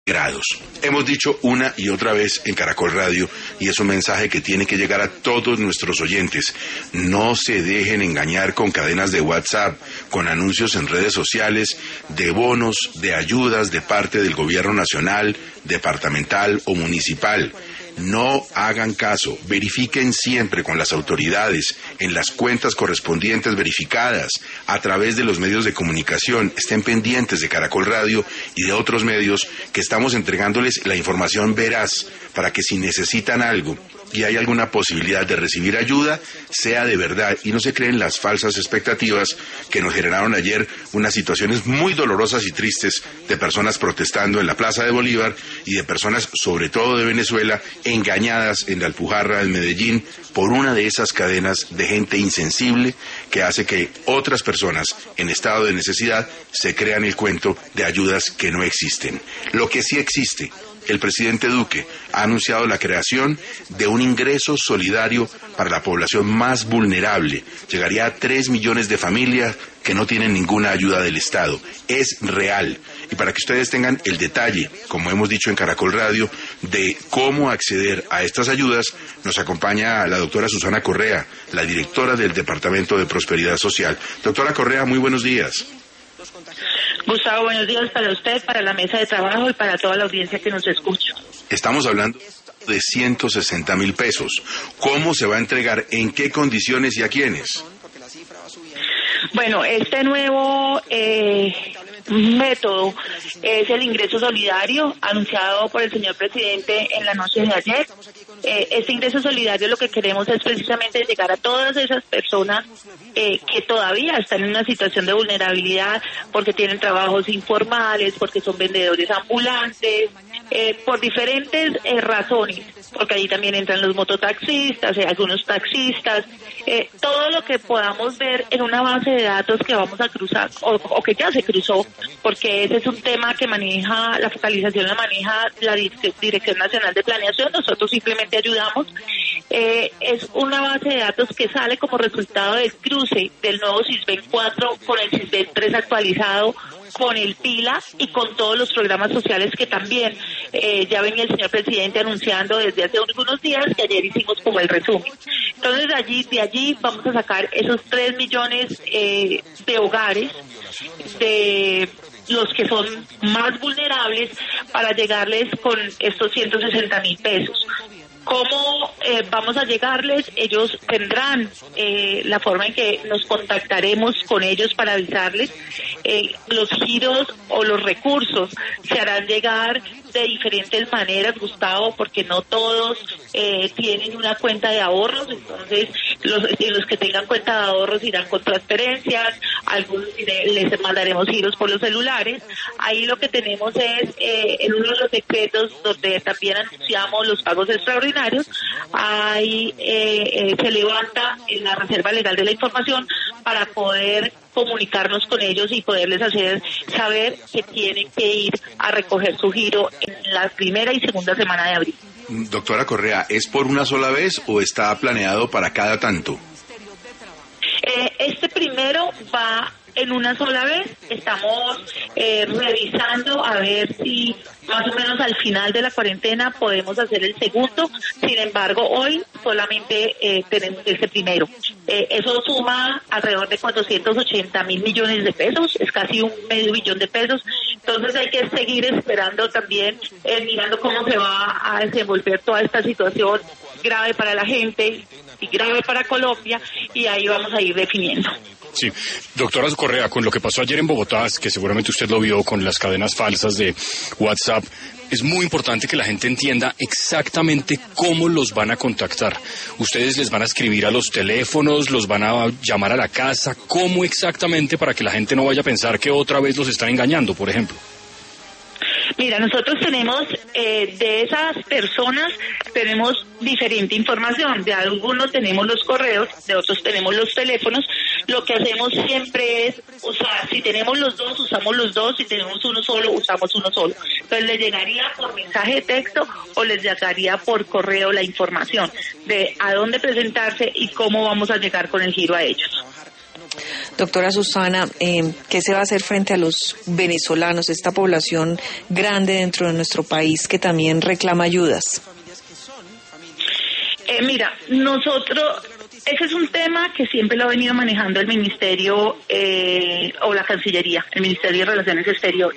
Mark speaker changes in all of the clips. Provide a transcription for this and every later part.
Speaker 1: grados. Hemos dicho una y otra vez en Caracol Radio, y es un mensaje que tiene que llegar a todos nuestros oyentes: no se dejen engañar con cadenas de WhatsApp, con anuncios en redes sociales de bonos, de ayudas de parte del gobierno nacional, departamental o municipal. No hagan caso, verifiquen siempre con las autoridades, en las cuentas correspondientes verificadas, a través de los medios de comunicación. Estén pendientes de Caracol Radio y de otros medios que estamos entregándoles la información veraz para que si necesitan algo y hay alguna posibilidad de recibir ayuda, sea de verdad y no se creen las falsas expectativas que nos generaron ayer unas situaciones muy dolorosas y tristes de personas protestando en la Plaza de Bolívar y de personas, sobre todo de Venezuela, engañadas en la Alpujarra, en Medellín, por una de esas cadenas de gente insensible que hace que otras personas en estado de necesidad se crean el cuento de ayudas que no existen. Lo que sí existe: el presidente Duque ha anunciado la creación de un ingreso solidario para la población más vulnerable. Llegaría a 3 millones de familias que no tienen ninguna ayuda del Estado. Es real. Y para que ustedes tengan el detalle, como hemos dicho en Caracol Radio, de cómo acceder a estas ayudas, nos acompaña la doctora Susana Correa, la directora del Departamento de Prosperidad Social. Doctora Correa, muy buenos días.
Speaker 2: Gustavo, buenos días para usted, para la mesa de trabajo y para toda la audiencia que nos escucha.
Speaker 1: Estamos hablando de 160.000 pesos. ¿Cómo se va a entregar? ¿En qué condiciones y a quiénes?
Speaker 2: Bueno, este nuevo método es el ingreso solidario anunciado por el señor presidente en la noche de ayer. Este ingreso solidario, lo que queremos es precisamente llegar a todas esas personas que todavía están en una situación de vulnerabilidad porque tienen trabajos informales, porque son vendedores ambulantes, por diferentes razones, porque allí también entran los mototaxistas, algunos taxistas, todo lo que podamos ver en una base de datos que vamos a cruzar o que ya se cruzó, porque ese es un tema que maneja, la focalización la maneja la Dirección Nacional de Planeación. Nosotros simplemente ayudamos. Es una base de datos que sale como resultado del cruce del nuevo SISBEN 4 con el SISBEN 3 actualizado, con el PILA y con todos los programas sociales que también ya venía el señor presidente anunciando desde hace algunos días, que ayer hicimos como el resumen. Entonces de allí vamos a sacar esos 3 millones de hogares, de los que son más vulnerables, para llegarles con estos 160.000 pesos. ¿Cómo vamos a llegarles? Ellos tendrán la forma en que nos contactaremos con ellos para avisarles. Los giros o los recursos se harán llegar de diferentes maneras, Gustavo, porque no todos tienen una cuenta de ahorros. Entonces los que tengan cuenta de ahorros irán con transferencias, algunos les mandaremos giros por los celulares. Ahí lo que tenemos es en uno de los decretos donde también anunciamos los pagos extraordinarios, ahí se levanta en la Reserva Legal de la Información para poder comunicarnos con ellos y poderles hacer saber que tienen que ir a recoger su giro en la primera y segunda semana de abril.
Speaker 1: Doctora Correa, ¿es por una sola vez o está planeado para cada tanto?
Speaker 2: Este primero va en una sola vez. Estamos revisando a ver si más o menos al final de la cuarentena podemos hacer el segundo. Sin embargo, hoy solamente tenemos este primero. Eso suma alrededor de 480.000 millones de pesos, es casi un medio billón de pesos. Entonces hay que seguir esperando también, mirando cómo se va a desenvolver toda esta situación grave para la gente y grave para Colombia, y ahí vamos a ir definiendo.
Speaker 3: Sí, doctora Correa, con lo que pasó ayer en Bogotá, que seguramente usted lo vio con las cadenas falsas de WhatsApp, es muy importante que la gente entienda exactamente cómo los van a contactar. Ustedes les van a escribir a los teléfonos, los van a llamar a la casa, ¿cómo exactamente para que la gente no vaya a pensar que otra vez los están engañando, por ejemplo?
Speaker 2: Mira, nosotros tenemos, de esas personas, tenemos diferente información. De algunos tenemos los correos, de otros tenemos los teléfonos. Lo que hacemos siempre es, o sea, si tenemos los dos, usamos los dos. Si tenemos uno solo, usamos uno solo. Entonces les llegaría por mensaje de texto o les llegaría por correo la información de a dónde presentarse y cómo vamos a llegar con el giro a ellos.
Speaker 4: Doctora Susana, ¿qué se va a hacer frente a los venezolanos, esta población grande dentro de nuestro país que también reclama ayudas?
Speaker 2: Mira, ese es un tema que siempre lo ha venido manejando el Ministerio o la Cancillería, el Ministerio de Relaciones Exteriores.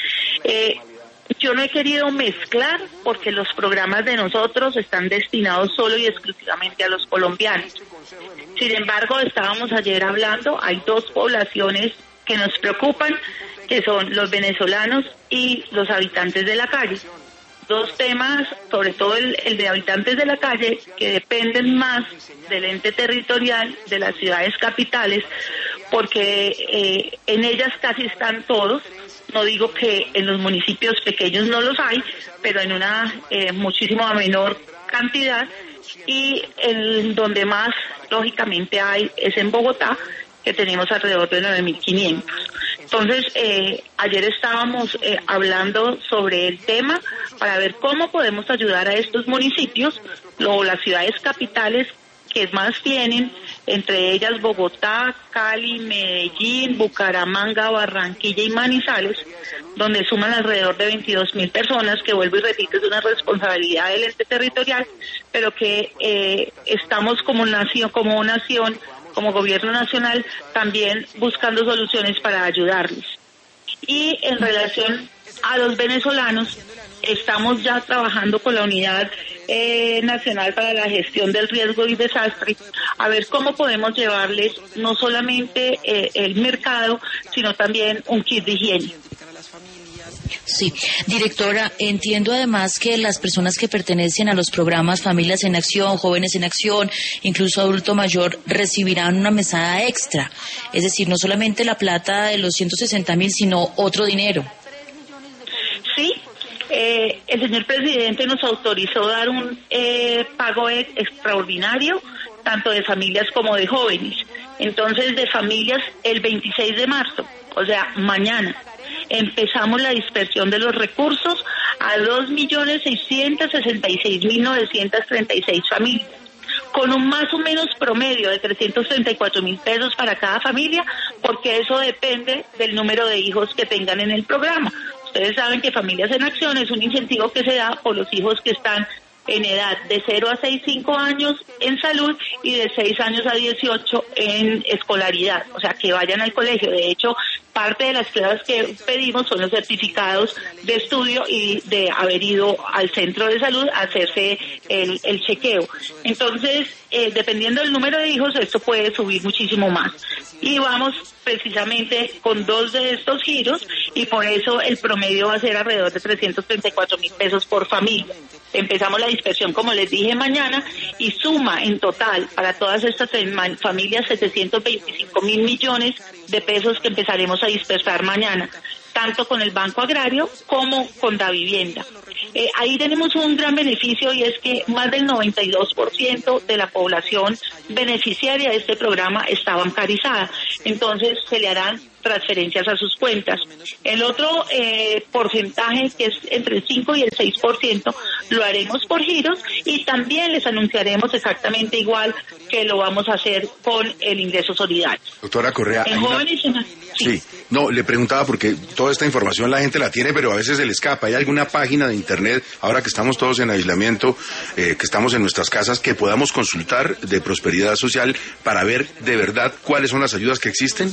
Speaker 2: Yo no he querido mezclar porque los programas de nosotros están destinados solo y exclusivamente a los colombianos. Sin embargo, estábamos ayer hablando, hay dos poblaciones que nos preocupan, que son los venezolanos y los habitantes de la calle. Dos temas, sobre todo el de habitantes de la calle, que dependen más del ente territorial de las ciudades capitales, porque en ellas casi están todos. No digo que en los municipios pequeños no los hay, pero en una muchísimo menor cantidad, y en donde más lógicamente hay es en Bogotá, que tenemos alrededor de 9.500. Entonces, ayer estábamos hablando sobre el tema para ver cómo podemos ayudar a estos municipios, las ciudades capitales que más tienen, entre ellas Bogotá, Cali, Medellín, Bucaramanga, Barranquilla y Manizales, donde suman alrededor de 22.000 personas, que vuelvo y repito, es una responsabilidad del ente territorial, pero que estamos como nación, como gobierno nacional, también buscando soluciones para ayudarles. Y en relación a los venezolanos, estamos ya trabajando con la Unidad Nacional para la Gestión del Riesgo y Desastre, a ver cómo podemos llevarles no solamente el mercado, sino también un kit de higiene.
Speaker 5: Sí, directora, entiendo además que las personas que pertenecen a los programas Familias en Acción, Jóvenes en Acción, incluso Adulto Mayor, recibirán una mesada extra, es decir, no solamente la plata de los 160.000, sino otro dinero.
Speaker 2: Sí, el señor presidente nos autorizó dar un pago extraordinario, tanto de familias como de jóvenes. Entonces, de familias, el 26 de marzo, o sea, mañana, empezamos la dispersión de los recursos a 2.666.936 familias, con un más o menos promedio de 334.000 pesos para cada familia, porque eso depende del número de hijos que tengan en el programa. Ustedes saben que Familias en Acción es un incentivo que se da por los hijos que están en edad de 0 a 5 años en salud y de 6 años a 18 en escolaridad, o sea, que vayan al colegio. De hecho, parte de las pruebas que pedimos son los certificados de estudio y de haber ido al centro de salud a hacerse el chequeo. Entonces, dependiendo del número de hijos, esto puede subir muchísimo más. Y vamos precisamente con 2 de estos giros, y por eso el promedio va a ser alrededor de 334.000 pesos por familia. Empezamos la dispersión, como les dije, mañana, y suma en total para todas estas familias 725.000 millones de pesos que empezaremos a dispersar mañana, tanto con el Banco Agrario como con la vivienda. Ahí tenemos un gran beneficio, y es que más del 92% de la población beneficiaria de este programa está bancarizada. Entonces se le harán transferencias a sus cuentas. El otro porcentaje, que es entre el 5 y el 6%, lo haremos por giros, y también les anunciaremos exactamente igual que lo vamos a hacer con el ingreso solidario.
Speaker 1: Doctora Correa,
Speaker 2: sí,
Speaker 1: no, le preguntaba porque toda esta información la gente la tiene, pero a veces se le escapa. ¿Hay alguna página de internet, ahora que estamos todos en aislamiento, que estamos en nuestras casas, que podamos consultar de Prosperidad Social para ver de verdad cuáles son las ayudas que existen?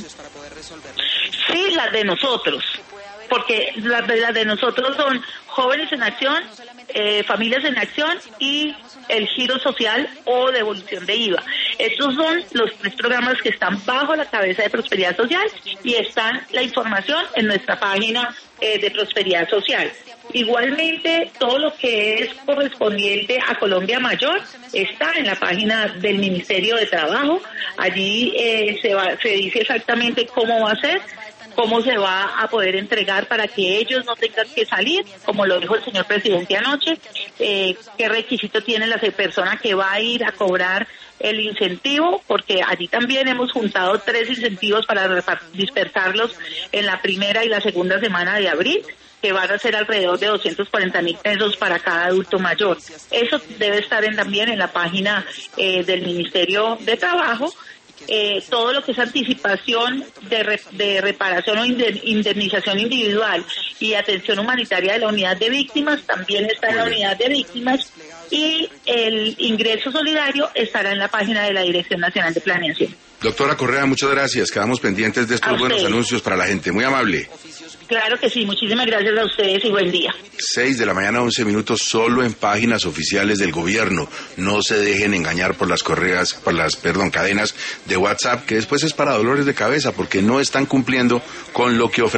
Speaker 2: Sí, las de nosotros, porque las de nosotros son Jóvenes en Acción, Familias en Acción y el Giro Social o devolución de IVA. Estos son los 3 programas que están bajo la cabeza de Prosperidad Social, y está la información en nuestra página de Prosperidad Social. Igualmente, todo lo que es correspondiente a Colombia Mayor está en la página del Ministerio de Trabajo. Allí se dice exactamente cómo va a ser, cómo se va a poder entregar para que ellos no tengan que salir, como lo dijo el señor presidente anoche, qué requisito tiene la persona que va a ir a cobrar el incentivo, porque allí también hemos juntado 3 incentivos para dispersarlos en la primera y la segunda semana de abril, que van a ser alrededor de 240.000 pesos para cada adulto mayor. Eso debe estar también en la página del Ministerio de Trabajo. todo lo que es anticipación de reparación o indemnización individual y atención humanitaria de la unidad de víctimas también está en la unidad de víctimas, y el ingreso solidario estará en la página de la Dirección Nacional de Planeación.
Speaker 1: Doctora Correa, muchas gracias. Quedamos pendientes de estos buenos anuncios para la gente. Muy amable.
Speaker 2: Claro que sí, muchísimas gracias a ustedes y buen día.
Speaker 1: 6 de la mañana, 11 minutos, solo en páginas oficiales del gobierno. No se dejen engañar por las cadenas de WhatsApp, que después es para dolores de cabeza porque no están cumpliendo con lo que ofrecen.